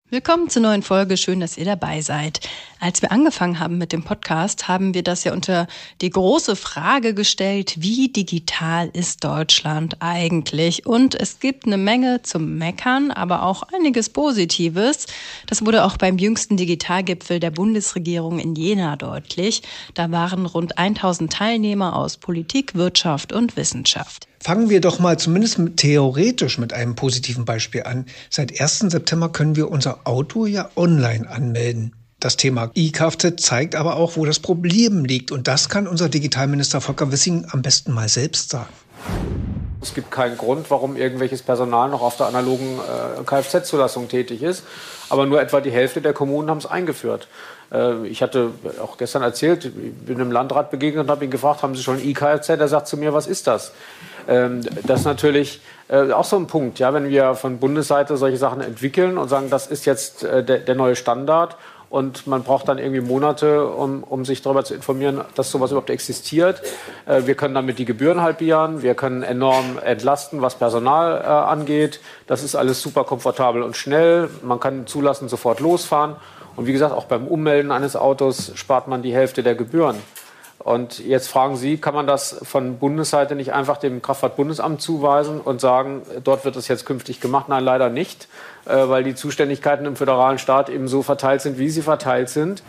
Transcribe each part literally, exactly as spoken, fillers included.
Willkommen zur neuen Folge. Schön, dass ihr dabei seid. Als wir angefangen haben mit dem Podcast, haben wir das ja unter die große Frage gestellt, wie digital ist Deutschland eigentlich? Und es gibt eine Menge zum Meckern, aber auch einiges Positives. Das wurde auch beim jüngsten Digitalgipfel der Bundesregierung in Jena deutlich. Da waren rund tausend Teilnehmer aus Politik, Wirtschaft und Wissenschaft. Fangen wir doch mal zumindest mit, theoretisch mit einem positiven Beispiel an. Seit ersten September können wir unser Auto ja online anmelden. Das Thema E-Kfz zeigt aber auch, wo das Problem liegt. Und das kann unser Digitalminister Volker Wissing am besten mal selbst sagen. Es gibt keinen Grund, warum irgendwelches Personal noch auf der analogen äh, Kfz-Zulassung tätig ist. Aber nur etwa die Hälfte der Kommunen haben es eingeführt. Äh, ich hatte auch gestern erzählt, ich bin einem Landrat begegnet und habe ihn gefragt, haben Sie schon ein E-Kfz? Er sagt zu mir, was ist das? Ähm, das ist natürlich äh, auch so ein Punkt, ja, wenn wir von Bundesseite solche Sachen entwickeln und sagen, das ist jetzt äh, der, der neue Standard. Und man braucht dann irgendwie Monate, um, um sich darüber zu informieren, dass sowas überhaupt existiert. Äh, wir können damit die Gebühren halbieren. Wir können enorm entlasten, was Personal äh, angeht. Das ist alles super komfortabel und schnell. Man kann zulassen, sofort losfahren. Und wie gesagt, auch beim Ummelden eines Autos spart man die Hälfte der Gebühren. Und jetzt fragen Sie, kann man das von Bundesseite nicht einfach dem Kraftfahrtbundesamt zuweisen und sagen, dort wird es jetzt künftig gemacht? Nein, leider nicht, weil die Zuständigkeiten im föderalen Staat eben so verteilt sind, wie sie verteilt sind.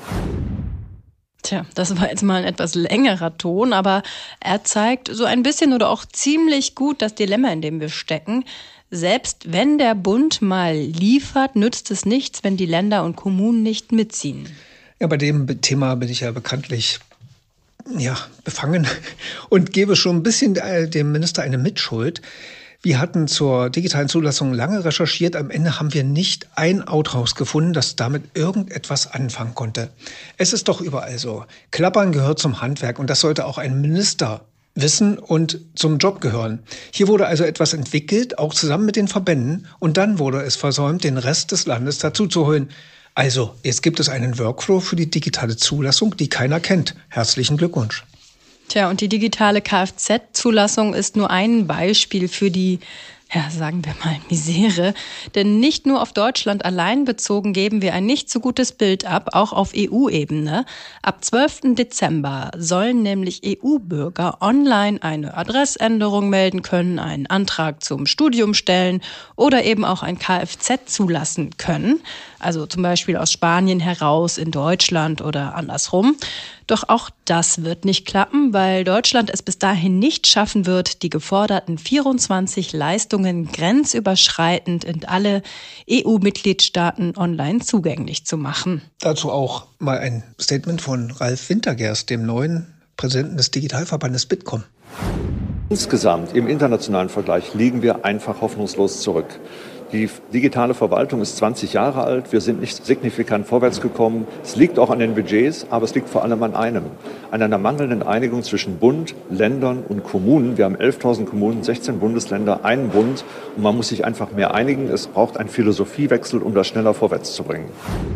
Tja, das war jetzt mal ein etwas längerer Ton, aber er zeigt so ein bisschen oder auch ziemlich gut das Dilemma, in dem wir stecken. Selbst wenn der Bund mal liefert, nützt es nichts, wenn die Länder und Kommunen nicht mitziehen. Ja, bei dem Thema bin ich ja bekanntlich ja, befangen und gebe schon ein bisschen dem Minister eine Mitschuld. Wir hatten zur digitalen Zulassung lange recherchiert. Am Ende haben wir nicht ein Autohaus gefunden, das damit irgendetwas anfangen konnte. Es ist doch überall so. Klappern gehört zum Handwerk und das sollte auch ein Minister wissen und zum Job gehören. Hier wurde also etwas entwickelt, auch zusammen mit den Verbänden. Und dann wurde es versäumt, den Rest des Landes dazu zu holen. Also, jetzt gibt es einen Workflow für die digitale Zulassung, die keiner kennt. Herzlichen Glückwunsch. Tja, und die digitale Kfz-Zulassung ist nur ein Beispiel für die, ja, sagen wir mal, Misere. Denn nicht nur auf Deutschland allein bezogen geben wir ein nicht so gutes Bild ab, auch auf E U-Ebene. Ab zwölften Dezember sollen nämlich E U-Bürger online eine Adressänderung melden können, einen Antrag zum Studium stellen oder eben auch ein Kfz zulassen können. Also zum Beispiel aus Spanien heraus in Deutschland oder andersrum. Doch auch das wird nicht klappen, weil Deutschland es bis dahin nicht schaffen wird, die geforderten vierundzwanzig Leistungen grenzüberschreitend in alle E U-Mitgliedstaaten online zugänglich zu machen. Dazu auch mal ein Statement von Ralf Wintergerst, dem neuen Präsidenten des Digitalverbandes Bitkom. Insgesamt im internationalen Vergleich liegen wir einfach hoffnungslos zurück. Die digitale Verwaltung ist zwanzig Jahre alt. Wir sind nicht signifikant vorwärts gekommen. Es liegt auch an den Budgets, aber es liegt vor allem an einem, an einer mangelnden Einigung zwischen Bund, Ländern und Kommunen. Wir haben elftausend Kommunen, sechzehn Bundesländer, einen Bund. Und man muss sich einfach mehr einigen. Es braucht einen Philosophiewechsel, um das schneller vorwärts zu bringen.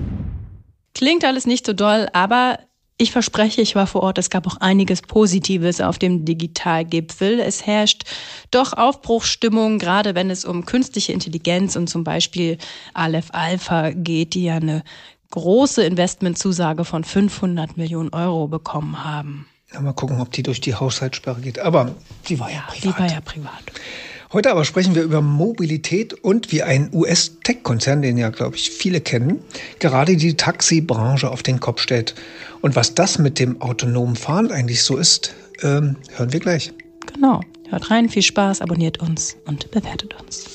Klingt alles nicht so doll, aber ich verspreche, ich war vor Ort, es gab auch einiges Positives auf dem Digitalgipfel. Es herrscht doch Aufbruchsstimmung, gerade wenn es um künstliche Intelligenz und zum Beispiel Aleph Alpha geht, die ja eine große Investmentzusage von fünfhundert Millionen Euro bekommen haben. Ja, mal gucken, ob die durch die Haushaltssperre geht. Aber die war ja, ja privat. Die war ja privat. Heute aber sprechen wir über Mobilität und wie ein U S-Tech-Konzern, den ja, glaube ich, viele kennen, gerade die Taxibranche auf den Kopf stellt. Und was das mit dem autonomen Fahren eigentlich so ist, ähm, hören wir gleich. Genau. Hört rein, viel Spaß, abonniert uns und bewertet uns.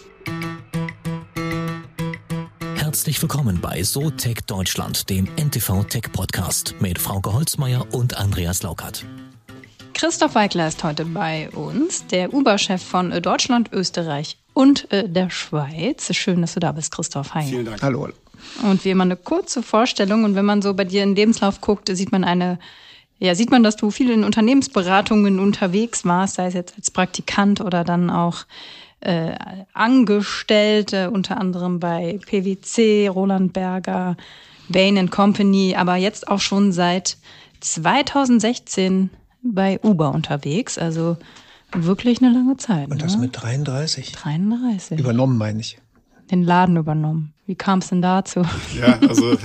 Herzlich willkommen bei SoTech Deutschland, dem N T V-Tech-Podcast mit Frauke Holzmeier und Andreas Laukert. Christoph Weikler ist heute bei uns, der Uber-Chef von Deutschland, Österreich und äh, der Schweiz. Schön, dass du da bist, Christoph. Hi. Vielen Dank. Hallo. Und wie immer eine kurze Vorstellung. Und wenn man so bei dir in den Lebenslauf guckt, sieht man eine, ja, sieht man, dass du viel in Unternehmensberatungen unterwegs warst, sei es jetzt als Praktikant oder dann auch äh, Angestellte, unter anderem bei P W C, Roland Berger, Bain and Company, aber jetzt auch schon seit zweitausendsechzehn bei Uber unterwegs, also wirklich eine lange Zeit. Und das ne? mit dreiunddreißig? dreiunddreißig. Übernommen, meine ich. Den Laden übernommen. Wie kam es denn dazu? Ja, also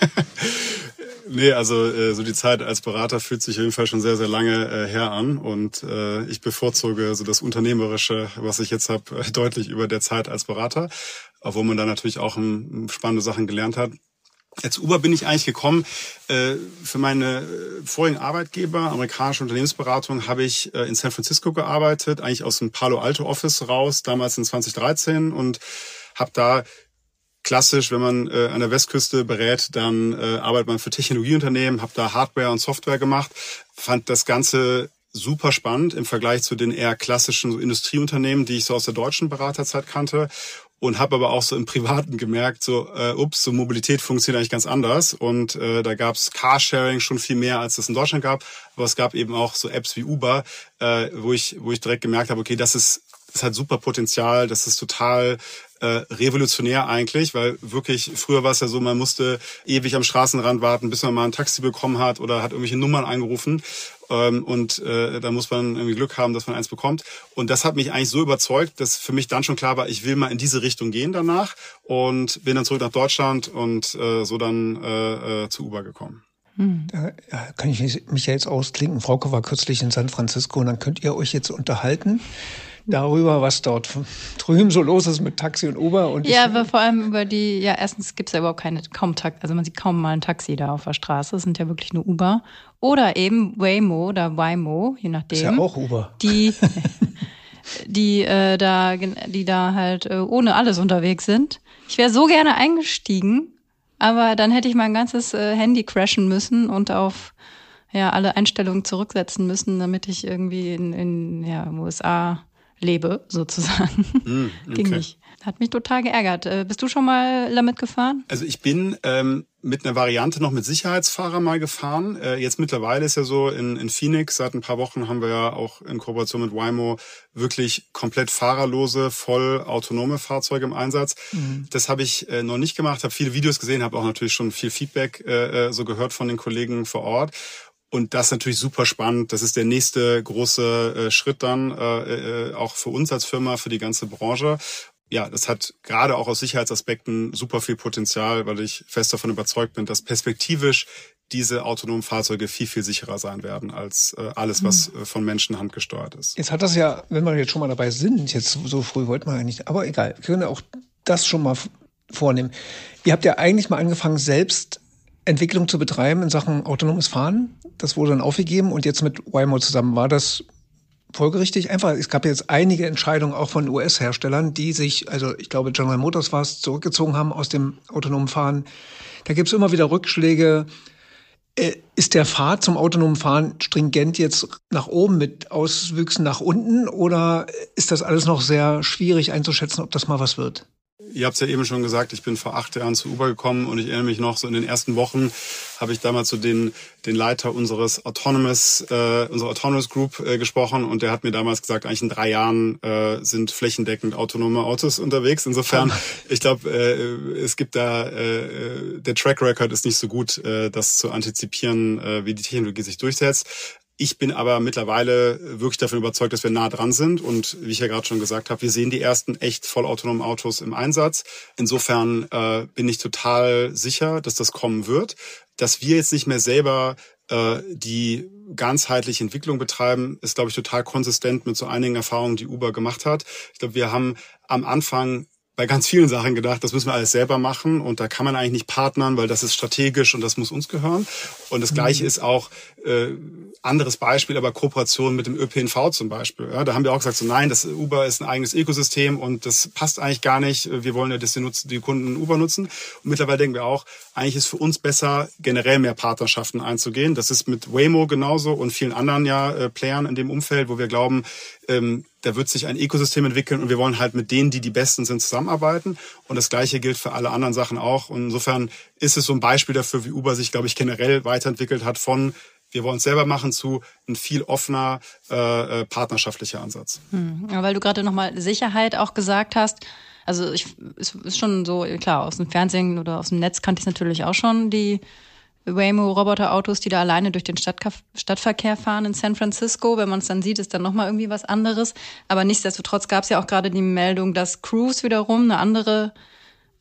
nee, also äh, so die Zeit als Berater fühlt sich auf jeden Fall schon sehr, sehr lange äh, her an und äh, ich bevorzuge so das Unternehmerische, was ich jetzt habe, äh, deutlich über der Zeit als Berater, obwohl man da natürlich auch um, spannende Sachen gelernt hat. Zu Uber bin ich eigentlich gekommen. Äh, für meine vorigen Arbeitgeber, amerikanische Unternehmensberatung, habe ich äh, in San Francisco gearbeitet, eigentlich aus dem Palo Alto Office raus, damals in zwanzig dreizehn und habe da klassisch, wenn man äh, an der Westküste berät, dann äh, arbeitet man für Technologieunternehmen, habe da Hardware und Software gemacht, fand das Ganze super spannend im Vergleich zu den eher klassischen so Industrieunternehmen, die ich so aus der deutschen Beraterzeit kannte. Und habe aber auch so im Privaten gemerkt, so äh, ups, so Mobilität funktioniert eigentlich ganz anders. Und äh, da gab's Carsharing schon viel mehr, als es in Deutschland gab. Aber es gab eben auch so Apps wie Uber, äh, wo ich wo ich direkt gemerkt habe, okay, das ist das hat super Potenzial, das ist total äh, revolutionär eigentlich, weil wirklich, früher war es ja so, man musste ewig am Straßenrand warten, bis man mal ein Taxi bekommen hat oder hat irgendwelche Nummern angerufen. Ähm, und äh, da muss man irgendwie Glück haben, dass man eins bekommt. Und das hat mich eigentlich so überzeugt, dass für mich dann schon klar war, ich will mal in diese Richtung gehen danach und bin dann zurück nach Deutschland und äh, so dann äh, äh, zu Uber gekommen. Da kann ich mich ja jetzt ausklinken. Frauke war kürzlich in San Francisco und dann könnt ihr euch jetzt unterhalten darüber, was dort drüben so los ist mit Taxi und Uber. Und ja, aber vor allem über die, ja, erstens gibt es ja überhaupt keine, kaum Taxi, also man sieht kaum mal ein Taxi da auf der Straße, es sind ja wirklich nur Uber. Oder eben Waymo oder Waymo, je nachdem. Ist ja auch Uber. Die, die, äh, da, die da halt äh, ohne alles unterwegs sind. Ich wäre so gerne eingestiegen, aber dann hätte ich mein ganzes äh, Handy crashen müssen und auf ja alle Einstellungen zurücksetzen müssen, damit ich irgendwie in, in ja, U S A lebe, sozusagen. Mm, okay. Ging nicht. Hat mich total geärgert. Äh, bist du schon mal damit gefahren? Also ich bin ähm, mit einer Variante noch mit Sicherheitsfahrer mal gefahren. Äh, jetzt mittlerweile ist ja so, in, in Phoenix seit ein paar Wochen haben wir ja auch in Kooperation mit Waymo wirklich komplett fahrerlose, voll autonome Fahrzeuge im Einsatz. Mhm. Das habe ich äh, noch nicht gemacht, habe viele Videos gesehen, habe auch natürlich schon viel Feedback äh, so gehört von den Kollegen vor Ort. Und das ist natürlich super spannend. Das ist der nächste große äh, Schritt dann, äh, äh, auch für uns als Firma, für die ganze Branche. Ja, das hat gerade auch aus Sicherheitsaspekten super viel Potenzial, weil ich fest davon überzeugt bin, dass perspektivisch diese autonomen Fahrzeuge viel, viel sicherer sein werden als äh, alles, was äh, von Menschen handgesteuert ist. Jetzt hat das ja, wenn wir jetzt schon mal dabei sind, jetzt so früh wollten wir ja nicht, aber egal, wir können ja auch das schon mal vornehmen. Ihr habt ja eigentlich mal angefangen, selbst Entwicklung zu betreiben in Sachen autonomes Fahren. Das wurde dann aufgegeben und jetzt mit Waymo zusammen. War das folgerichtig? Einfach, es gab jetzt einige Entscheidungen auch von U S-Herstellern, die sich, also ich glaube General Motors war es, zurückgezogen haben aus dem autonomen Fahren. Da gibt es immer wieder Rückschläge. Ist der Pfad zum autonomen Fahren stringent jetzt nach oben mit Auswüchsen nach unten oder ist das alles noch sehr schwierig einzuschätzen, ob das mal was wird? Ihr habt es ja eben schon gesagt, ich bin vor acht Jahren zu Uber gekommen und ich erinnere mich noch, so in den ersten Wochen habe ich damals so den den Leiter unseres Autonomous, äh, unserer Autonomous Group äh, gesprochen und der hat mir damals gesagt, eigentlich in drei Jahren äh, sind flächendeckend autonome Autos unterwegs. Insofern, ich glaube, äh, es gibt da, äh, der Track Record ist nicht so gut, äh, das zu antizipieren, äh, wie die Technologie sich durchsetzt. Ich bin aber mittlerweile wirklich davon überzeugt, dass wir nah dran sind. Und wie ich ja gerade schon gesagt habe, wir sehen die ersten echt vollautonomen Autos im Einsatz. Insofern äh, bin ich total sicher, dass das kommen wird. Dass wir jetzt nicht mehr selber äh, die ganzheitliche Entwicklung betreiben, ist, glaube ich, total konsistent mit so einigen Erfahrungen, die Uber gemacht hat. Ich glaube, wir haben am Anfang bei ganz vielen Sachen gedacht, das müssen wir alles selber machen und da kann man eigentlich nicht partnern, weil das ist strategisch und das muss uns gehören. Und das Gleiche ist auch, äh, anderes Beispiel, aber Kooperation mit dem Ö P N V zum Beispiel. Ja, da haben wir auch gesagt, so nein, das Uber ist ein eigenes Ökosystem und das passt eigentlich gar nicht. Wir wollen ja, dass die, Nutz- die Kunden Uber nutzen. Und mittlerweile denken wir auch, eigentlich ist für uns besser, generell mehr Partnerschaften einzugehen. Das ist mit Waymo genauso und vielen anderen ja äh, Playern in dem Umfeld, wo wir glauben, ähm, da wird sich ein Ökosystem entwickeln und wir wollen halt mit denen, die die Besten sind, zusammenarbeiten. Und das Gleiche gilt für alle anderen Sachen auch. Und insofern ist es so ein Beispiel dafür, wie Uber sich, glaube ich, generell weiterentwickelt hat von wir wollen es selber machen zu ein viel offener, äh, partnerschaftlicher Ansatz. Hm. Ja, weil du gerade nochmal Sicherheit auch gesagt hast. Also ich, es ist schon so, klar, aus dem Fernsehen oder aus dem Netz kannte ich natürlich auch schon, die Waymo-Roboterautos, die da alleine durch den Stadtka- Stadtverkehr fahren in San Francisco. Wenn man es dann sieht, ist dann nochmal irgendwie was anderes. Aber nichtsdestotrotz gab es ja auch gerade die Meldung, dass Cruise wiederum, eine andere äh,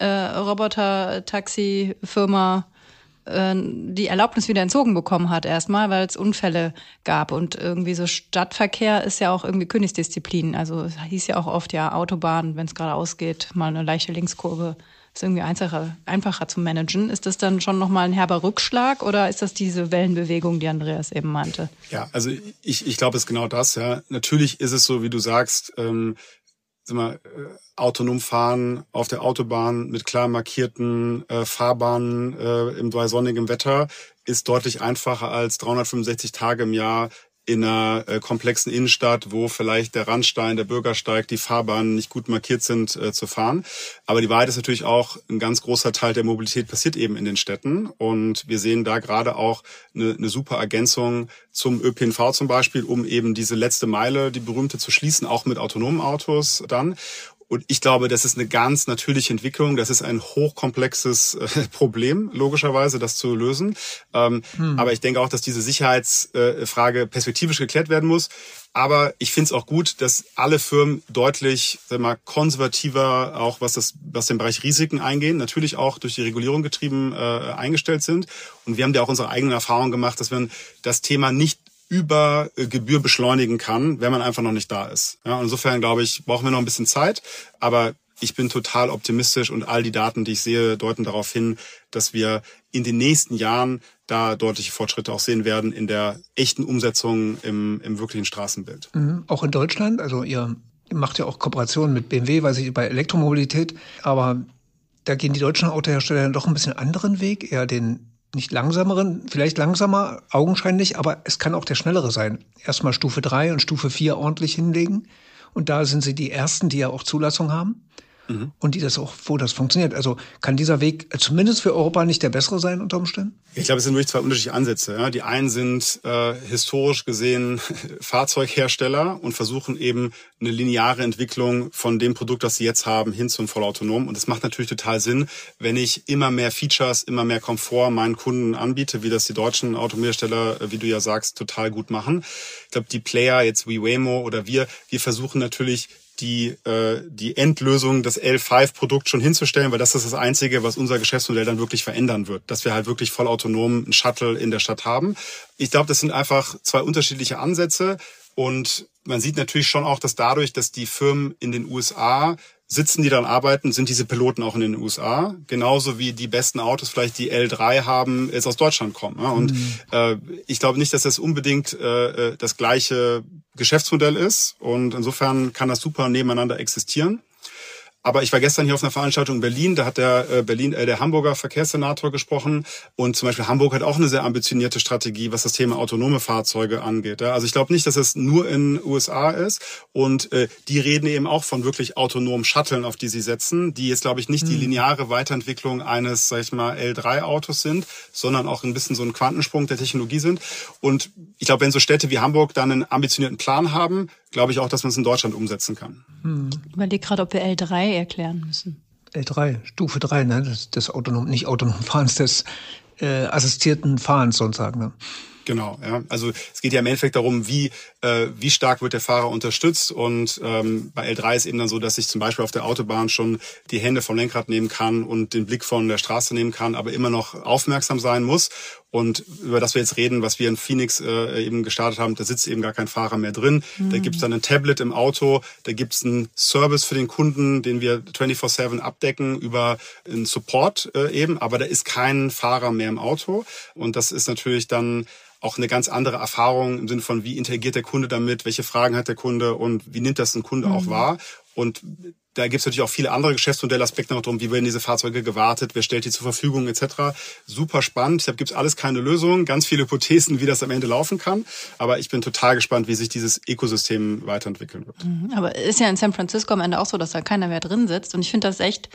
Roboter-Taxi-Firma äh, die Erlaubnis wieder entzogen bekommen hat erstmal, weil es Unfälle gab. Und irgendwie so Stadtverkehr ist ja auch irgendwie Königsdisziplin. Also es hieß ja auch oft, ja, Autobahn, wenn es gerade ausgeht, mal eine leichte Linkskurve, ist irgendwie einfacher, einfacher zu managen. Ist das dann schon nochmal ein herber Rückschlag oder ist das diese Wellenbewegung, die Andreas eben meinte? Ja, also ich, ich glaube, es ist genau das. Ja. Natürlich ist es so, wie du sagst, ähm, sag mal, äh, autonom fahren auf der Autobahn mit klar markierten äh, Fahrbahnen äh, im bei sonnigem Wetter ist deutlich einfacher als dreihundertfünfundsechzig Tage im Jahr in einer äh, komplexen Innenstadt, wo vielleicht der Randstein, der Bürgersteig, die Fahrbahnen nicht gut markiert sind, äh, zu fahren. Aber die Wahrheit ist natürlich auch, ein ganz großer Teil der Mobilität passiert eben in den Städten. Und wir sehen da gerade auch eine, eine super Ergänzung zum Ö P N V zum Beispiel, um eben diese letzte Meile, die berühmte, zu schließen, auch mit autonomen Autos dann. Und ich glaube, das ist eine ganz natürliche Entwicklung. Das ist ein hochkomplexes äh, Problem, logischerweise, das zu lösen. Ähm, hm. Aber ich denke auch, dass diese Sicherheitsfrage äh, perspektivisch geklärt werden muss. Aber ich finde es auch gut, dass alle Firmen deutlich, sag mal, konservativer, auch was das, was den Bereich Risiken eingehen, natürlich auch durch die Regulierung getrieben äh, eingestellt sind. Und wir haben ja auch unsere eigenen Erfahrungen gemacht, dass man das Thema nicht über Gebühr beschleunigen kann, wenn man einfach noch nicht da ist. Ja, insofern, glaube ich, brauchen wir noch ein bisschen Zeit, aber ich bin total optimistisch und all die Daten, die ich sehe, deuten darauf hin, dass wir in den nächsten Jahren da deutliche Fortschritte auch sehen werden in der echten Umsetzung im, im wirklichen Straßenbild. Mhm. Auch in Deutschland, also ihr macht ja auch Kooperationen mit B M W, weiß ich, bei Elektromobilität, aber da gehen die deutschen Autohersteller dann doch ein bisschen anderen Weg, eher den nicht langsameren, vielleicht langsamer, augenscheinlich, aber es kann auch der schnellere sein. Erstmal Stufe drei und Stufe vier ordentlich hinlegen. Und da sind sie die Ersten, die ja auch Zulassung haben. Mhm. Und die das auch, wo das funktioniert. Also kann dieser Weg zumindest für Europa nicht der bessere sein unter Umständen? Ich glaube, es sind wirklich zwei unterschiedliche Ansätze. Ja. Die einen sind äh, historisch gesehen Fahrzeughersteller und versuchen eben eine lineare Entwicklung von dem Produkt, das sie jetzt haben, hin zum vollautonom. Und das macht natürlich total Sinn, wenn ich immer mehr Features, immer mehr Komfort meinen Kunden anbiete, wie das die deutschen Automobilhersteller, wie du ja sagst, total gut machen. Ich glaube, die Player, jetzt wie Waymo oder wir, wir versuchen natürlich die äh, die Endlösung, das L fünf Produkt schon hinzustellen, weil das ist das Einzige, was unser Geschäftsmodell dann wirklich verändern wird, dass wir halt wirklich vollautonom einen Shuttle in der Stadt haben. Ich glaube, das sind einfach zwei unterschiedliche Ansätze und man sieht natürlich schon auch, dass dadurch, dass die Firmen in den U S A sitzen, die dann arbeiten, sind diese Piloten auch in den U S A. Genauso wie die besten Autos vielleicht die L drei haben, jetzt aus Deutschland kommen. Ja? Und mhm. äh, ich glaube nicht, dass das unbedingt äh, das gleiche Geschäftsmodell ist. Und insofern kann das super nebeneinander existieren. Aber ich war gestern hier auf einer Veranstaltung in Berlin, da hat der äh, Berlin, äh, der Hamburger Verkehrssenator gesprochen und zum Beispiel Hamburg hat auch eine sehr ambitionierte Strategie, was das Thema autonome Fahrzeuge angeht. Ja? Also ich glaube nicht, dass es nur in den U S A ist und äh, die reden eben auch von wirklich autonomen Shuttlen, auf die sie setzen, die jetzt glaube ich nicht mhm. die lineare Weiterentwicklung eines, sag ich mal, L drei Autos sind, sondern auch ein bisschen so ein Quantensprung der Technologie sind. Und ich glaube, wenn so Städte wie Hamburg dann einen ambitionierten Plan haben, glaube ich auch, dass man es in Deutschland umsetzen kann. Hm. Ich überlege gerade, ob wir L drei erklären müssen. L drei, Stufe drei, ne? Das, das autonom, nicht autonom Fahrens, des äh, assistierten Fahrens sozusagen. Ne? Genau, ja. Also es geht ja im Endeffekt darum, wie äh, wie stark wird der Fahrer unterstützt. Und ähm, bei L drei ist eben dann so, dass ich zum Beispiel auf der Autobahn schon die Hände vom Lenkrad nehmen kann und den Blick von der Straße nehmen kann, aber immer noch aufmerksam sein muss. Und über das wir jetzt reden, was wir in Phoenix äh, eben gestartet haben, da sitzt eben gar kein Fahrer mehr drin. Mhm. Da gibt's dann ein Tablet im Auto, da gibt's einen Service für den Kunden, den wir vierundzwanzig sieben abdecken über einen Support äh, eben, aber da ist kein Fahrer mehr im Auto. Und das ist natürlich dann auch eine ganz andere Erfahrung im Sinne von, wie interagiert der Kunde damit, welche Fragen hat der Kunde und wie nimmt das ein Kunde mhm. auch wahr. Und da gibt es natürlich auch viele andere Geschäftsmodellaspekte noch drum, wie werden diese Fahrzeuge gewartet, wer stellt die zur Verfügung et cetera. Super spannend. Deshalb gibt es alles keine Lösung, ganz viele Hypothesen, wie das am Ende laufen kann. Aber ich bin total gespannt, wie sich dieses Ökosystem weiterentwickeln wird. Aber ist ja in San Francisco am Ende auch so, dass da keiner mehr drin sitzt. Und ich finde das echt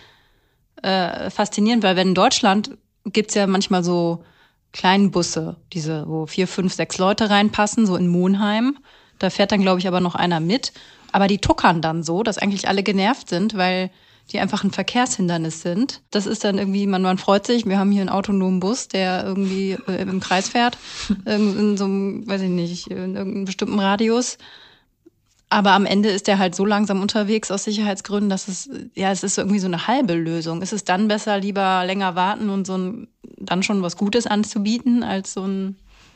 äh, faszinierend, weil wenn in Deutschland gibt's ja manchmal so kleinen Busse, diese, wo vier, fünf, sechs Leute reinpassen, so in Monheim. Da fährt dann, glaube ich, aber noch einer mit. Aber die tuckern dann so, dass eigentlich alle genervt sind, weil die einfach ein Verkehrshindernis sind. Das ist dann irgendwie, man, man freut sich, wir haben hier einen autonomen Bus, der irgendwie äh, im Kreis fährt, in, in so einem, weiß ich nicht, in irgendeinem bestimmten Radius. Aber am Ende ist er halt so langsam unterwegs aus Sicherheitsgründen, dass es, ja, es ist irgendwie so eine halbe Lösung. Ist es dann besser, lieber länger warten und so ein, dann schon was Gutes anzubieten, als so ein,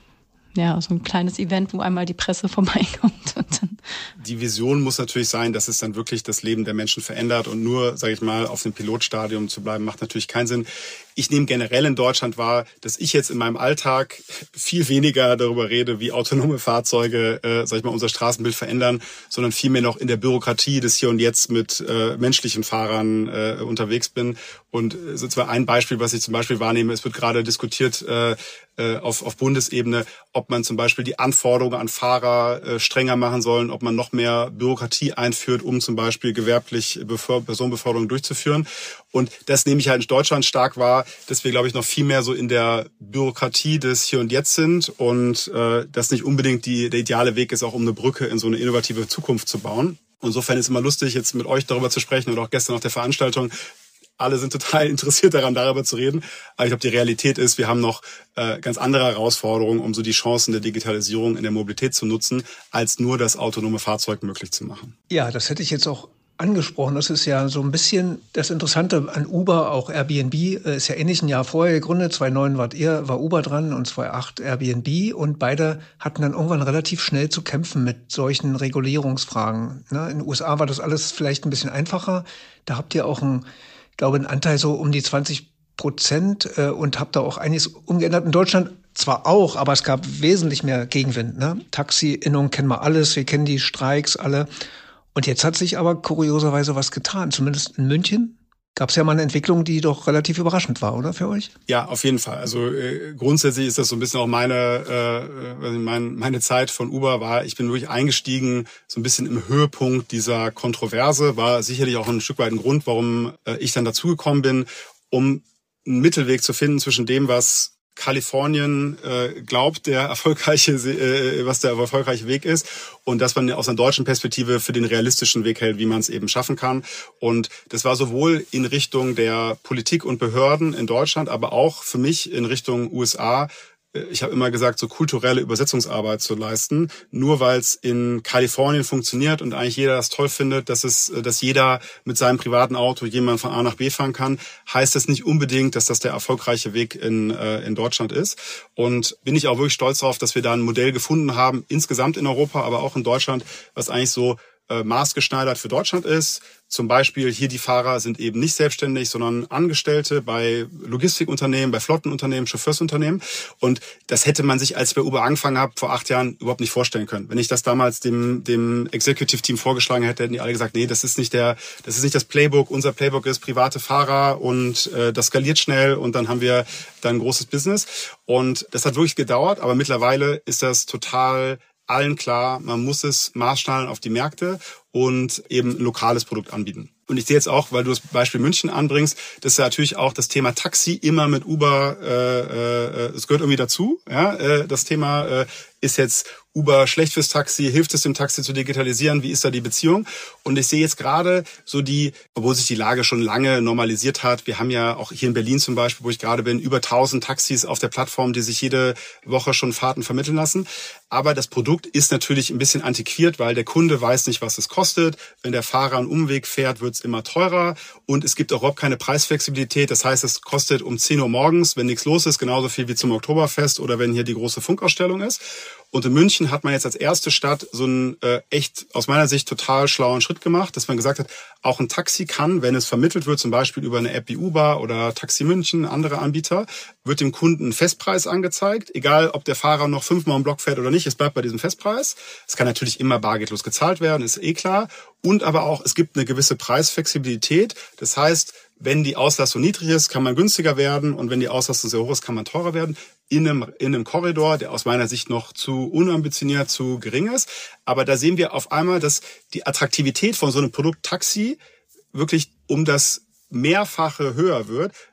ja, so ein kleines Event, wo einmal die Presse vorbeikommt und dann. Die Vision muss natürlich sein, dass es dann wirklich das Leben der Menschen verändert und nur, sage ich mal, auf dem Pilotstadium zu bleiben, macht natürlich keinen Sinn. Ich nehme generell in Deutschland wahr, dass ich jetzt in meinem Alltag viel weniger darüber rede, wie autonome Fahrzeuge, äh, sag ich mal, unser Straßenbild verändern, sondern vielmehr noch in der Bürokratie des Hier und Jetzt mit äh, menschlichen Fahrern äh, unterwegs bin. Und äh, so zwar ein Beispiel, was ich zum Beispiel wahrnehme, es wird gerade diskutiert äh, äh, auf, auf Bundesebene, ob man zum Beispiel die Anforderungen an Fahrer äh, strenger machen soll, ob man noch mehr Bürokratie einführt, um zum Beispiel gewerblich Beför- Personenbeförderung durchzuführen. Und das nehme ich halt in Deutschland stark wahr, dass wir, glaube ich, noch viel mehr so in der Bürokratie des Hier und Jetzt sind und äh, das nicht unbedingt die, der ideale Weg ist, auch um eine Brücke in so eine innovative Zukunft zu bauen. Insofern ist es immer lustig, jetzt mit euch darüber zu sprechen oder auch gestern auf der Veranstaltung. Alle sind total interessiert daran, darüber zu reden. Aber ich glaube, die Realität ist, wir haben noch äh, ganz andere Herausforderungen, um so die Chancen der Digitalisierung in der Mobilität zu nutzen, als nur das autonome Fahrzeug möglich zu machen. Ja, das hätte ich jetzt auch angesprochen. Das ist ja so ein bisschen das Interessante an Uber, auch Airbnb ist ja ähnlich ein Jahr vorher gegründet. zweitausendneun wart ihr, war Uber dran und zweitausendacht Airbnb und beide hatten dann irgendwann relativ schnell zu kämpfen mit solchen Regulierungsfragen. Ne? In den U S A war das alles vielleicht ein bisschen einfacher. Da habt ihr auch einen, ich glaube, einen Anteil so um die zwanzig Prozent äh, und habt da auch einiges umgeändert. In Deutschland zwar auch, aber es gab wesentlich mehr Gegenwind. Ne? Taxi-Innung kennen wir alles, wir kennen die Streiks alle. Und jetzt hat sich aber kurioserweise was getan. Zumindest in München gab es ja mal eine Entwicklung, die doch relativ überraschend war, oder für euch? Ja, auf jeden Fall. Also äh, grundsätzlich ist das so ein bisschen auch meine äh, mein, meine Zeit von Uber war. Ich bin wirklich eingestiegen, so ein bisschen im Höhepunkt dieser Kontroverse. War sicherlich auch ein Stück weit ein Grund, warum äh, ich dann dazugekommen bin, um einen Mittelweg zu finden zwischen dem, was Kalifornien äh, glaubt, der erfolgreiche, äh, was der erfolgreiche Weg ist und dass man aus einer deutschen Perspektive für den realistischen Weg hält, wie man es eben schaffen kann. Und das war sowohl in Richtung der Politik und Behörden in Deutschland, aber auch für mich in Richtung U S A. Ich habe immer gesagt, so kulturelle Übersetzungsarbeit zu leisten. Nur weil es in Kalifornien funktioniert und eigentlich jeder das toll findet, dass es, dass jeder mit seinem privaten Auto jemanden von A nach B fahren kann, heißt das nicht unbedingt, dass das der erfolgreiche Weg in, äh, in Deutschland ist. Und bin ich auch wirklich stolz darauf, dass wir da ein Modell gefunden haben, insgesamt in Europa, aber auch in Deutschland, was eigentlich so äh, maßgeschneidert für Deutschland ist. Zum Beispiel hier die Fahrer sind eben nicht selbstständig, sondern Angestellte bei Logistikunternehmen, bei Flottenunternehmen, Chauffeursunternehmen. Und das hätte man sich, als ich bei Uber angefangen habe, vor acht Jahren überhaupt nicht vorstellen können. Wenn ich das damals dem, dem Executive-Team vorgeschlagen hätte, hätten die alle gesagt, nee, das ist nicht der, das ist nicht das Playbook. Unser Playbook ist private Fahrer und äh, das skaliert schnell und dann haben wir dann ein großes Business. Und das hat wirklich gedauert, aber mittlerweile ist das total allen klar, man muss es maßschneidern auf die Märkte und eben ein lokales Produkt anbieten. Und ich sehe jetzt auch, weil du das Beispiel München anbringst, dass ja natürlich auch das Thema Taxi immer mit Uber, äh, äh, es gehört irgendwie dazu. Ja, äh, das Thema äh, ist jetzt Uber schlecht fürs Taxi, hilft es dem Taxi zu digitalisieren, wie ist da die Beziehung? Und ich sehe jetzt gerade so die, obwohl sich die Lage schon lange normalisiert hat, wir haben ja auch hier in Berlin zum Beispiel, wo ich gerade bin, über tausend Taxis auf der Plattform, die sich jede Woche schon Fahrten vermitteln lassen. Aber das Produkt ist natürlich ein bisschen antiquiert, weil der Kunde weiß nicht, was es kostet. Wenn der Fahrer einen Umweg fährt, wird es immer teurer und es gibt auch überhaupt keine Preisflexibilität. Das heißt, es kostet um zehn Uhr morgens, wenn nichts los ist, genauso viel wie zum Oktoberfest oder wenn hier die große Funkausstellung ist. Und in München hat man jetzt als erste Stadt so einen äh, echt aus meiner Sicht total schlauen Schritt gemacht, dass man gesagt hat, auch ein Taxi kann, wenn es vermittelt wird, zum Beispiel über eine App wie Uber oder Taxi München, andere Anbieter, wird dem Kunden ein Festpreis angezeigt, egal ob der Fahrer noch fünfmal im Block fährt oder nicht, es bleibt bei diesem Festpreis. Es kann natürlich immer bargeldlos gezahlt werden, ist eh klar. Und aber auch, es gibt eine gewisse Preisflexibilität. Das heißt, wenn die Auslastung niedrig ist, kann man günstiger werden und wenn die Auslastung sehr hoch ist, kann man teurer werden. In einem, in einem Korridor, der aus meiner Sicht noch zu unambitioniert, zu gering ist. Aber da sehen wir auf einmal, dass die Attraktivität von so einem Produkt Taxi wirklich um das Mehrfache höher wird,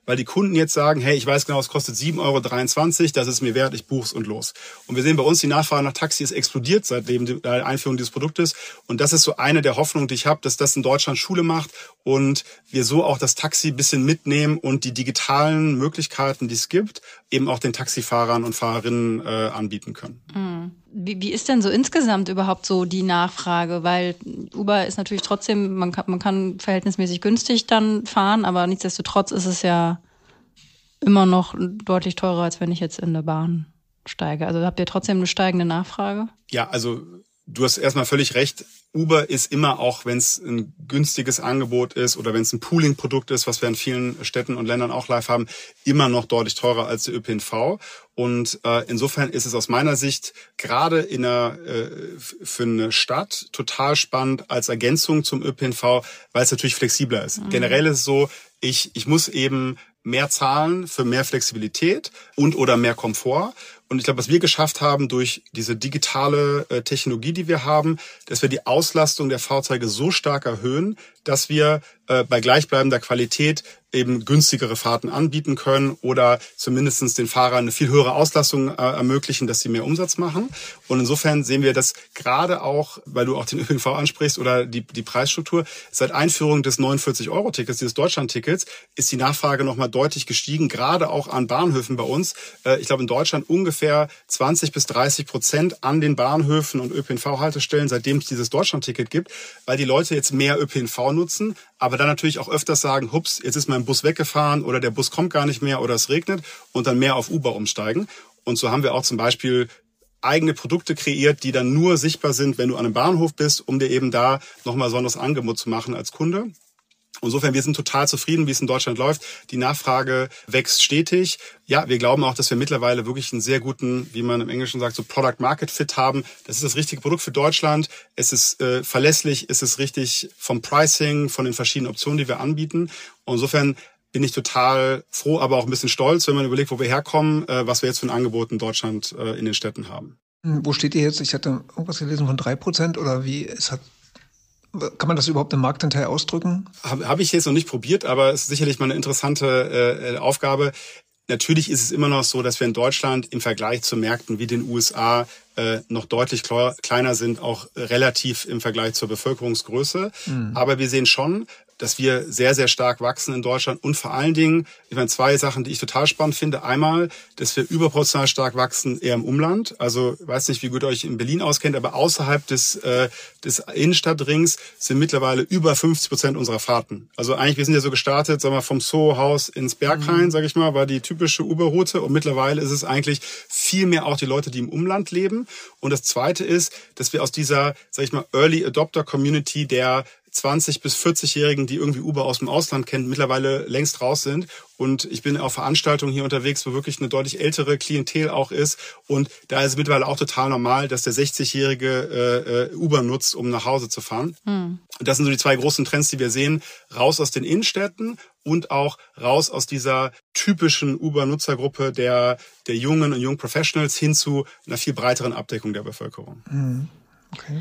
weil die Kunden jetzt sagen, hey, ich weiß genau, es kostet sieben Euro dreiundzwanzig, das ist mir wert, ich buch's und los. Und wir sehen bei uns, die Nachfrage nach Taxi ist explodiert seit der Einführung dieses Produktes. Und das ist so eine der Hoffnungen, die ich habe, dass das in Deutschland Schule macht und wir so auch das Taxi ein bisschen mitnehmen und die digitalen Möglichkeiten, die es gibt, eben auch den Taxifahrern und Fahrerinnen äh, anbieten können. Mhm. Wie, wie ist denn so insgesamt überhaupt so die Nachfrage? Weil Uber ist natürlich trotzdem, man kann, man kann verhältnismäßig günstig dann fahren, aber nichtsdestotrotz ist es ja immer noch deutlich teurer, als wenn ich jetzt in eine Bahn steige. Also habt ihr trotzdem eine steigende Nachfrage? Ja, also du hast erstmal völlig recht. Uber ist immer, auch wenn es ein günstiges Angebot ist oder wenn es ein Pooling-Produkt ist, was wir in vielen Städten und Ländern auch live haben, immer noch deutlich teurer als der Ö P N V. Und äh, insofern ist es aus meiner Sicht gerade in einer, äh, für eine Stadt total spannend als Ergänzung zum Ö P N V, weil es natürlich flexibler ist. Mhm. Generell ist es so, ich, ich muss eben mehr zahlen für mehr Flexibilität und oder mehr Komfort. Und ich glaube, was wir geschafft haben durch diese digitale äh, Technologie, die wir haben, dass wir die Auslastung der Fahrzeuge so stark erhöhen, dass wir äh, bei gleichbleibender Qualität eben günstigere Fahrten anbieten können oder zumindest den Fahrern eine viel höhere Auslastung äh, ermöglichen, dass sie mehr Umsatz machen. Und insofern sehen wir das gerade auch, weil du auch den Ö P N V ansprichst oder die, die Preisstruktur, seit Einführung des neunundvierzig-Euro-Tickets, dieses Deutschland-Tickets, ist die Nachfrage nochmal deutlich gestiegen, gerade auch an Bahnhöfen bei uns. Äh, ich glaube in Deutschland ungefähr zwanzig bis dreißig Prozent an den Bahnhöfen und Ö P N V-Haltestellen, seitdem es dieses Deutschland-Ticket gibt, weil die Leute jetzt mehr Ö P N V nutzen, aber dann natürlich auch öfters sagen, hups, jetzt ist mein Bus weggefahren oder der Bus kommt gar nicht mehr oder es regnet und dann mehr auf Uber umsteigen. Und so haben wir auch zum Beispiel eigene Produkte kreiert, die dann nur sichtbar sind, wenn du an einem Bahnhof bist, um dir eben da nochmal so ein besonderes Angebot zu machen als Kunde. Insofern, wir sind total zufrieden, wie es in Deutschland läuft. Die Nachfrage wächst stetig. Ja, wir glauben auch, dass wir mittlerweile wirklich einen sehr guten, wie man im Englischen sagt, so Product-Market-Fit haben. Das ist das richtige Produkt für Deutschland. Es ist äh, verlässlich, es ist richtig vom Pricing, von den verschiedenen Optionen, die wir anbieten. Und insofern bin ich total froh, aber auch ein bisschen stolz, wenn man überlegt, wo wir herkommen, äh, was wir jetzt für ein Angebot in Deutschland äh, in den Städten haben. Wo steht ihr jetzt? Ich hatte irgendwas gelesen von drei Prozent oder wie? Es hat Kann man das überhaupt im Marktanteil ausdrücken? Habe hab ich jetzt noch nicht probiert, aber es ist sicherlich mal eine interessante äh, Aufgabe. Natürlich ist es immer noch so, dass wir in Deutschland im Vergleich zu Märkten wie den U S A äh, noch deutlich kleiner sind, auch relativ im Vergleich zur Bevölkerungsgröße. Mhm. Aber wir sehen schon, dass wir sehr, sehr stark wachsen in Deutschland und vor allen Dingen, ich meine, zwei Sachen, die ich total spannend finde. Einmal, dass wir überproportional stark wachsen eher im Umland. Also, ich weiß nicht, wie gut ihr euch in Berlin auskennt, aber außerhalb des, äh, des Innenstadtrings sind mittlerweile über fünfzig Prozent unserer Fahrten. Also eigentlich, wir sind ja so gestartet, sagen wir, vom Soho-Haus ins Berghain, mhm. sage ich mal, war die typische Uber-Route und mittlerweile ist es eigentlich viel mehr auch die Leute, die im Umland leben. Und das Zweite ist, dass wir aus dieser, sage ich mal, Early Adopter Community der zwanzig- bis vierzig-Jährigen, die irgendwie Uber aus dem Ausland kennen, mittlerweile längst raus sind. Und ich bin auf Veranstaltungen hier unterwegs, wo wirklich eine deutlich ältere Klientel auch ist. Und da ist es mittlerweile auch total normal, dass der sechzig-Jährige äh, Uber nutzt, um nach Hause zu fahren. Mhm. Und das sind so die zwei großen Trends, die wir sehen. Raus aus den Innenstädten und auch raus aus dieser typischen Uber-Nutzergruppe der, der jungen und jungen Professionals hin zu einer viel breiteren Abdeckung der Bevölkerung. Mhm. Okay.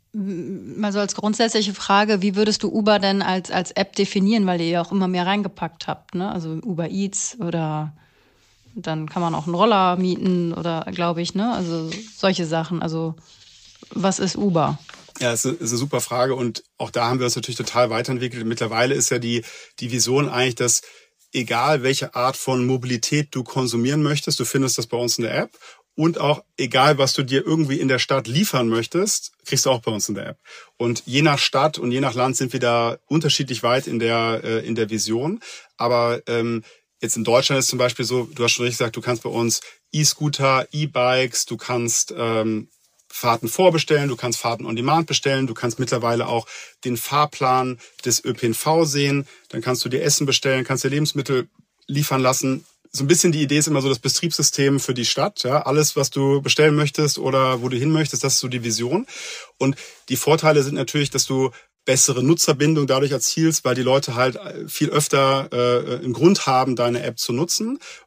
Mal so als grundsätzliche Frage, wie würdest du Uber denn als, als App definieren, weil ihr ja auch immer mehr reingepackt habt, ne? Also Uber Eats oder dann kann man auch einen Roller mieten oder glaube ich, ne? Also solche Sachen. Also was ist Uber? Ja, das ist eine super Frage und auch da haben wir uns natürlich total weiterentwickelt. Mittlerweile ist ja die, die Vision eigentlich, dass egal welche Art von Mobilität du konsumieren möchtest, du findest das bei uns in der App. Und auch egal, was du dir irgendwie in der Stadt liefern möchtest, kriegst du auch bei uns in der App. Und je nach Stadt und je nach Land sind wir da unterschiedlich weit in der äh, in der Vision. Aber ähm, jetzt in Deutschland ist zum Beispiel so, du hast schon richtig gesagt, du kannst bei uns E-Scooter, E-Bikes, du kannst ähm, Fahrten vorbestellen, du kannst Fahrten on Demand bestellen, du kannst mittlerweile auch den Fahrplan des Ö P N V sehen, dann kannst du dir Essen bestellen, kannst dir Lebensmittel liefern lassen. So ein bisschen die Idee ist immer so das Betriebssystem für die Stadt. Ja, alles, was du bestellen möchtest oder wo du hin möchtest, das ist so die Vision. Und die Vorteile sind natürlich, dass du bessere Nutzerbindung dadurch erzielst, weil die Leute halt viel öfter äh, einen Grund haben, deine App zu nutzen.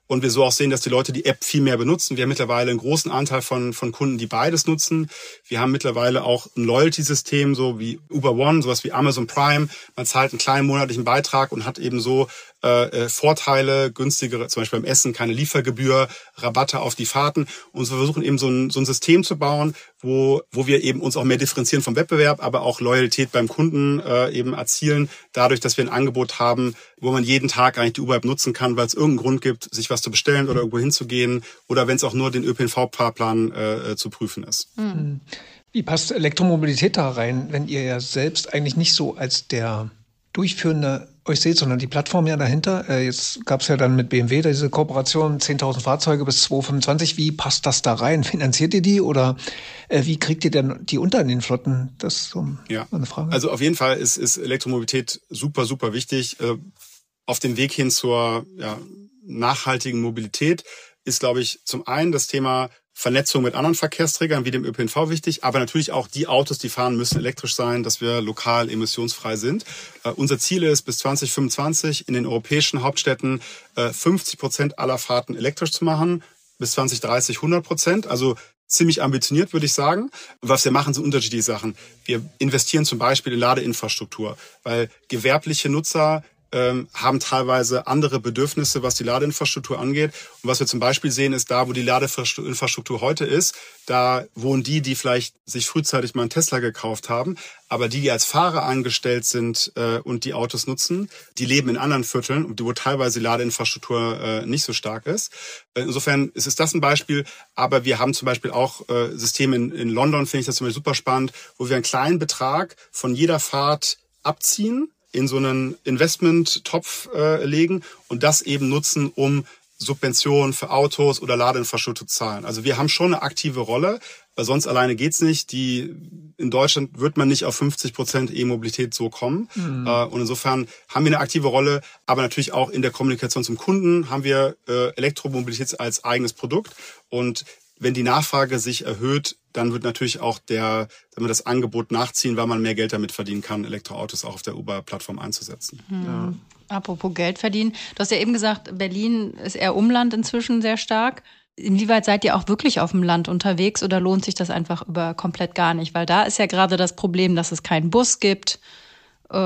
und wir so auch sehen, dass die Leute die App viel mehr benutzen. Wir haben mittlerweile einen großen Anteil von von Kunden, die beides nutzen. Wir haben mittlerweile auch ein Loyalty-System, so wie Uber One, sowas wie Amazon Prime. Man zahlt einen kleinen monatlichen Beitrag und hat eben so äh, Vorteile, günstigere, zum Beispiel beim Essen, keine Liefergebühr, Rabatte auf die Fahrten. Und wir versuchen eben so ein, so ein System zu bauen, wo wo wir eben uns auch mehr differenzieren vom Wettbewerb, aber auch Loyalität beim Kunden äh, eben erzielen, dadurch, dass wir ein Angebot haben, wo man jeden Tag eigentlich die Uber-App nutzen kann, weil es irgendeinen Grund gibt, sich was zu bestellen oder irgendwo hinzugehen oder wenn es auch nur den Ö P N V-Fahrplan äh, zu prüfen ist. Mhm. Wie passt Elektromobilität da rein, wenn ihr ja selbst eigentlich nicht so als der Durchführende euch seht, sondern die Plattform ja dahinter? Äh, jetzt gab es ja dann mit B M W diese Kooperation, zehntausend Fahrzeuge bis zweitausendfünfundzwanzig. Wie passt das da rein? Finanziert ihr die oder äh, wie kriegt ihr denn die unter in den Flotten? Das ist so ja. eine Frage. Also auf jeden Fall ist, ist Elektromobilität super, super wichtig. Äh, auf dem Weg hin zur ja, nachhaltigen Mobilität ist, glaube ich, zum einen das Thema Vernetzung mit anderen Verkehrsträgern wie dem Ö P N V wichtig, aber natürlich auch die Autos, die fahren, müssen elektrisch sein, dass wir lokal emissionsfrei sind. Äh, unser Ziel ist, bis zwanzig fünfundzwanzig in den europäischen Hauptstädten äh, fünfzig Prozent aller Fahrten elektrisch zu machen, bis zwanzig dreißig hundert Prozent. Also ziemlich ambitioniert, würde ich sagen. Was wir machen, sind unterschiedliche Sachen. Wir investieren zum Beispiel in Ladeinfrastruktur, weil gewerbliche Nutzer Ähm, haben teilweise andere Bedürfnisse, was die Ladeinfrastruktur angeht. Und was wir zum Beispiel sehen, ist da, wo die Ladeinfrastruktur heute ist, da wohnen die, die vielleicht sich frühzeitig mal einen Tesla gekauft haben, aber die, die als Fahrer angestellt sind äh, und die Autos nutzen, die leben in anderen Vierteln, wo teilweise die Ladeinfrastruktur äh, nicht so stark ist. Insofern ist es das ein Beispiel, aber wir haben zum Beispiel auch äh, Systeme in, in London, finde ich das zum Beispiel super spannend, wo wir einen kleinen Betrag von jeder Fahrt abziehen, in so einen Investmenttopf äh, legen und das eben nutzen, um Subventionen für Autos oder Ladeinfrastruktur zu zahlen. Also wir haben schon eine aktive Rolle, weil sonst alleine geht's nicht. Die in Deutschland wird man nicht auf fünfzig Prozent E-Mobilität so kommen. Mhm. Äh, und insofern haben wir eine aktive Rolle, aber natürlich auch in der Kommunikation zum Kunden haben wir äh, Elektromobilität als eigenes Produkt. Und wenn die Nachfrage sich erhöht, dann wird natürlich auch der, wenn wir das Angebot nachziehen, weil man mehr Geld damit verdienen kann, Elektroautos auch auf der Uber-Plattform einzusetzen. Hm. Ja. Apropos Geld verdienen. Du hast ja eben gesagt, Berlin ist eher Umland inzwischen sehr stark. Inwieweit seid ihr auch wirklich auf dem Land unterwegs oder lohnt sich das einfach über komplett gar nicht? Weil da ist ja gerade das Problem, dass es keinen Bus gibt äh,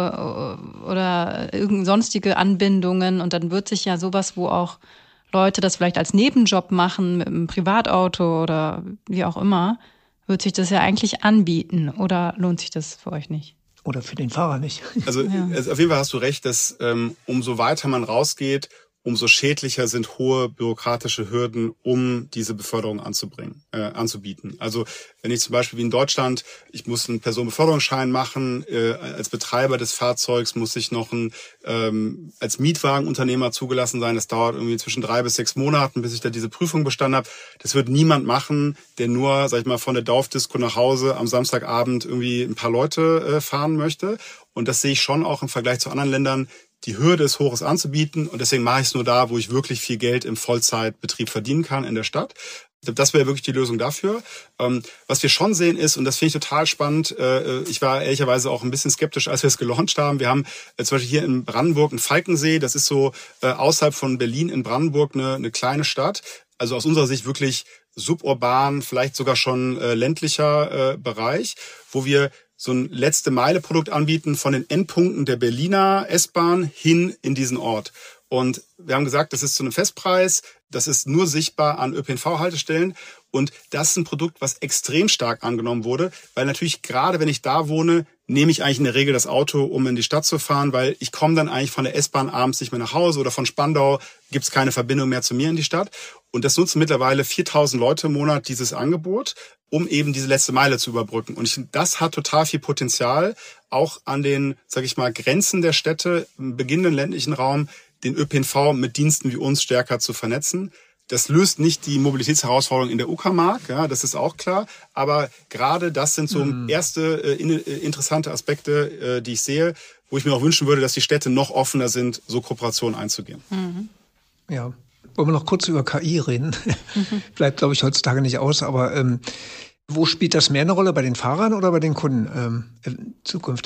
oder irgend sonstige Anbindungen und dann wird sich ja sowas, wo auch Leute das vielleicht als Nebenjob machen mit einem Privatauto oder wie auch immer, wird sich das ja eigentlich anbieten oder lohnt sich das für euch nicht? Oder für den Fahrer nicht. Also, ja. also auf jeden Fall hast du recht, dass ähm, umso weiter man rausgeht, umso schädlicher sind hohe bürokratische Hürden, um diese Beförderung anzubringen, äh, anzubieten. Also wenn ich zum Beispiel wie in Deutschland, ich muss einen Personenbeförderungsschein machen, äh, als Betreiber des Fahrzeugs muss ich noch ein, ähm, als Mietwagenunternehmer zugelassen sein. Das dauert irgendwie zwischen drei bis sechs Monaten, bis ich da diese Prüfung bestanden habe. Das wird niemand machen, der nur, sag ich mal, von der Dorfdisco nach Hause am Samstagabend irgendwie ein paar Leute äh, fahren möchte. Und das sehe ich schon auch im Vergleich zu anderen Ländern. Die Hürde ist hoch, es anzubieten und deswegen mache ich es nur da, wo ich wirklich viel Geld im Vollzeitbetrieb verdienen kann in der Stadt. Ich glaube, das wäre wirklich die Lösung dafür. Ähm, was wir schon sehen ist, und das finde ich total spannend, äh, ich war ehrlicherweise auch ein bisschen skeptisch, als wir es gelauncht haben. Wir haben äh, zum Beispiel hier in Brandenburg einen Falkensee, das ist so äh, außerhalb von Berlin in Brandenburg eine, eine kleine Stadt. Also aus unserer Sicht wirklich suburban, vielleicht sogar schon äh, ländlicher äh, Bereich, wo wir so ein Letzte-Meile-Produkt anbieten von den Endpunkten der Berliner S-Bahn hin in diesen Ort. Und wir haben gesagt, das ist zu einem Festpreis, das ist nur sichtbar an Ö P N V-Haltestellen. Und das ist ein Produkt, was extrem stark angenommen wurde, weil natürlich gerade, wenn ich da wohne, nehme ich eigentlich in der Regel das Auto, um in die Stadt zu fahren, weil ich komme dann eigentlich von der S-Bahn abends nicht mehr nach Hause oder von Spandau gibt es keine Verbindung mehr zu mir in die Stadt. Und das nutzen mittlerweile viertausend Leute im Monat, dieses Angebot, um eben diese letzte Meile zu überbrücken. Und ich finde, das hat total viel Potenzial, auch an den, sag ich mal, Grenzen der Städte, im beginnenden ländlichen Raum, den Ö P N V mit Diensten wie uns stärker zu vernetzen. Das löst nicht die Mobilitätsherausforderung in der Uckermark, ja, das ist auch klar. Aber gerade das sind so mhm. erste äh, in, äh, interessante Aspekte, äh, die ich sehe, wo ich mir auch wünschen würde, dass die Städte noch offener sind, so Kooperationen einzugehen. Mhm. Ja, wollen wir noch kurz über K I reden? Mhm. Bleibt, glaube ich, heutzutage nicht aus. Aber ähm, wo spielt das mehr eine Rolle? Bei den Fahrern oder bei den Kunden ähm, zukünftig?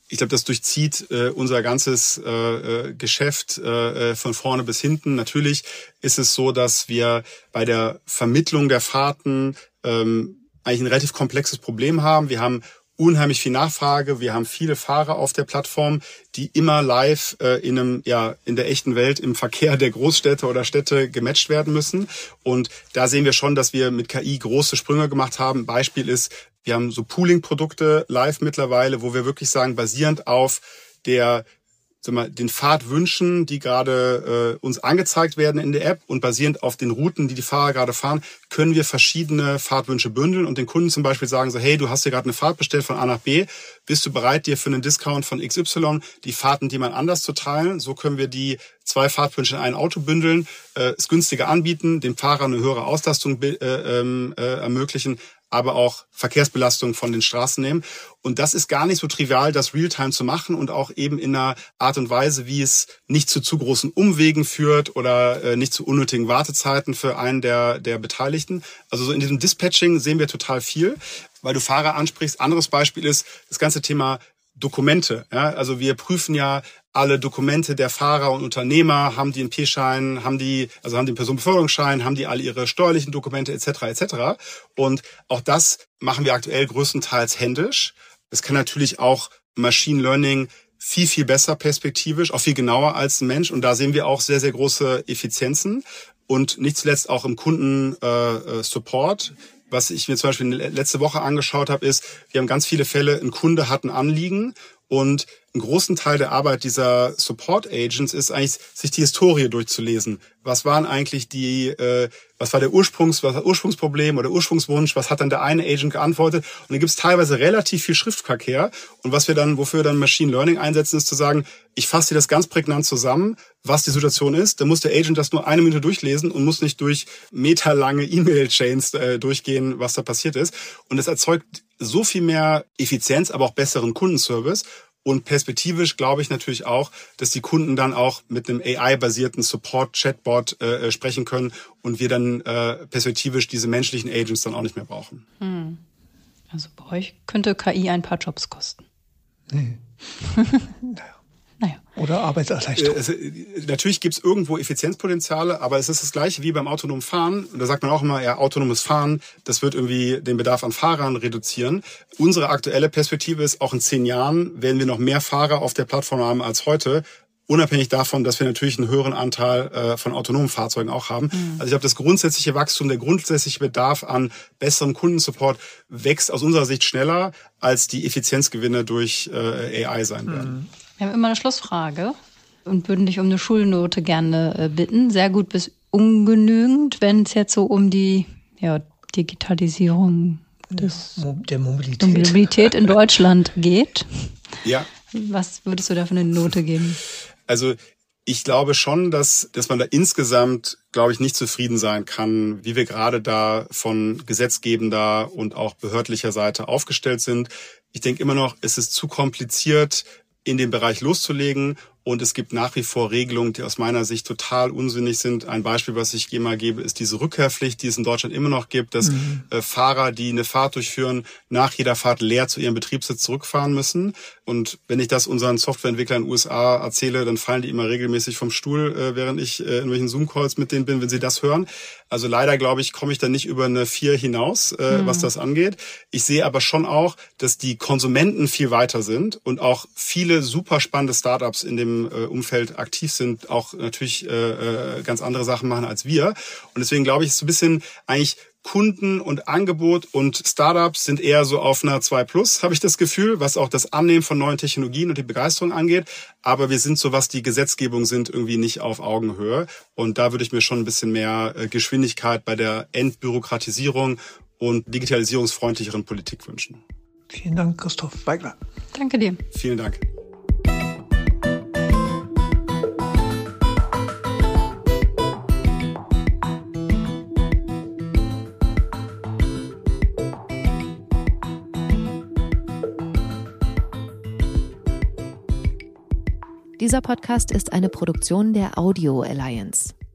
ich glaube, das durchzieht äh, unser ganzes äh, Geschäft äh, von vorne bis hinten. Natürlich ist es so, dass wir bei der Vermittlung der Fahrten ähm, eigentlich ein relativ komplexes Problem haben. Wir haben unheimlich viel Nachfrage. Wir haben viele Fahrer auf der Plattform, die immer live äh, in einem, ja, in der echten Welt im Verkehr der Großstädte oder Städte gematcht werden müssen. Und da sehen wir schon, dass wir mit K I große Sprünge gemacht haben. Beispiel ist, wir haben so Pooling-Produkte live mittlerweile, wo wir wirklich sagen, basierend auf der sag mal, den Fahrtwünschen, die gerade äh, uns angezeigt werden in der App und basierend auf den Routen, die die Fahrer gerade fahren, können wir verschiedene Fahrtwünsche bündeln und den Kunden zum Beispiel sagen so, hey, du hast dir gerade eine Fahrt bestellt von A nach B, bist du bereit, dir für einen Discount von X Y die Fahrten, die man anders zu teilen? So können wir die zwei Fahrtwünsche in ein Auto bündeln, äh, es günstiger anbieten, dem Fahrer eine höhere Auslastung äh, äh, ermöglichen, aber auch Verkehrsbelastung von den Straßen nehmen. Und das ist gar nicht so trivial, das Realtime zu machen und auch eben in einer Art und Weise, wie es nicht zu zu großen Umwegen führt oder äh, nicht zu unnötigen Wartezeiten für einen der, der Beteiligten. Also so in diesem Dispatching sehen wir total viel, weil du Fahrer ansprichst. Anderes Beispiel ist das ganze Thema Dokumente. Ja? Also wir prüfen ja alle Dokumente der Fahrer und Unternehmer, haben die einen P-Schein, haben die, also haben die einen Personenbeförderungsschein, haben die alle ihre steuerlichen Dokumente et cetera et cetera. Und auch das machen wir aktuell größtenteils händisch. Es kann natürlich auch Machine Learning viel, viel besser perspektivisch, auch viel genauer als ein Mensch. Und da sehen wir auch sehr, sehr große Effizienzen. Und nicht zuletzt auch im Kundensupport. Was ich mir zum Beispiel letzte Woche angeschaut habe, ist, wir haben ganz viele Fälle, ein Kunde hat ein Anliegen und einen großen Teil der Arbeit dieser Support Agents ist eigentlich, sich die Historie durchzulesen. Was waren eigentlich die, äh, was war der Ursprungs, was war das Ursprungsproblem oder Ursprungswunsch? Was hat dann der eine Agent geantwortet? Und dann gibt es teilweise relativ viel Schriftverkehr. Und was wir dann, wofür wir dann Machine Learning einsetzen, ist zu sagen, ich fasse dir das ganz prägnant zusammen, was die Situation ist. Dann muss der Agent das nur eine Minute durchlesen und muss nicht durch meterlange E-Mail-Chains äh, durchgehen, was da passiert ist. Und es erzeugt so viel mehr Effizienz, aber auch besseren Kundenservice. Und perspektivisch glaube ich natürlich auch, dass die Kunden dann auch mit einem A I-basierten Support-Chatbot äh, sprechen können und wir dann äh, perspektivisch diese menschlichen Agents dann auch nicht mehr brauchen. Hm. Also bei euch könnte K I ein paar Jobs kosten. Nee. naja. Naja. Oder Arbeitserleichterung. Äh, es, natürlich gibt es irgendwo Effizienzpotenziale, aber es ist das Gleiche wie beim autonomen Fahren. Und da sagt man auch immer, ja, autonomes Fahren, das wird irgendwie den Bedarf an Fahrern reduzieren. Unsere aktuelle Perspektive ist, auch in zehn Jahren werden wir noch mehr Fahrer auf der Plattform haben als heute. Unabhängig davon, dass wir natürlich einen höheren Anteil äh, von autonomen Fahrzeugen auch haben. Mhm. Also ich glaube, das grundsätzliche Wachstum, der grundsätzliche Bedarf an besserem Kundensupport wächst aus unserer Sicht schneller, als die Effizienzgewinne durch äh, A I sein werden. Mhm. Wir haben immer eine Schlussfrage und würden dich um eine Schulnote gerne bitten. Sehr gut bis ungenügend, wenn es jetzt so um die ja, Digitalisierung des, der Mobilität. Mobilität in Deutschland geht. Ja. Was würdest du da für eine Note geben? Also ich glaube schon, dass, dass man da insgesamt, glaube ich, nicht zufrieden sein kann, wie wir gerade da von gesetzgebender und auch behördlicher Seite aufgestellt sind. Ich denke immer noch, es ist zu kompliziert, in den Bereich loszulegen. Und es gibt nach wie vor Regelungen, die aus meiner Sicht total unsinnig sind. Ein Beispiel, was ich mal gebe, ist diese Rückkehrpflicht, die es in Deutschland immer noch gibt, dass mhm. äh, Fahrer, die eine Fahrt durchführen, nach jeder Fahrt leer zu ihrem Betriebssitz zurückfahren müssen. Und wenn ich das unseren Softwareentwicklern in den U S A erzähle, dann fallen die immer regelmäßig vom Stuhl, äh, während ich äh, in welchen Zoom-Calls mit denen bin, wenn sie das hören. Also leider, glaube ich, komme ich da nicht über eine vier hinaus, äh, mhm. was das angeht. Ich sehe aber schon auch, dass die Konsumenten viel weiter sind und auch viele super spannende Startups in dem Umfeld aktiv sind, auch natürlich äh, ganz andere Sachen machen als wir. Und deswegen glaube ich, ist so ein bisschen eigentlich Kunden und Angebot und Startups sind eher so auf einer zwei plus, habe ich das Gefühl, was auch das Annehmen von neuen Technologien und die Begeisterung angeht. Aber wir sind so, was die Gesetzgebung sind, irgendwie nicht auf Augenhöhe. Und da würde ich mir schon ein bisschen mehr Geschwindigkeit bei der Entbürokratisierung und digitalisierungsfreundlicheren Politik wünschen. Vielen Dank, Christoph Weigler. Danke dir. Vielen Dank. Dieser Podcast ist eine Produktion der Audio Alliance.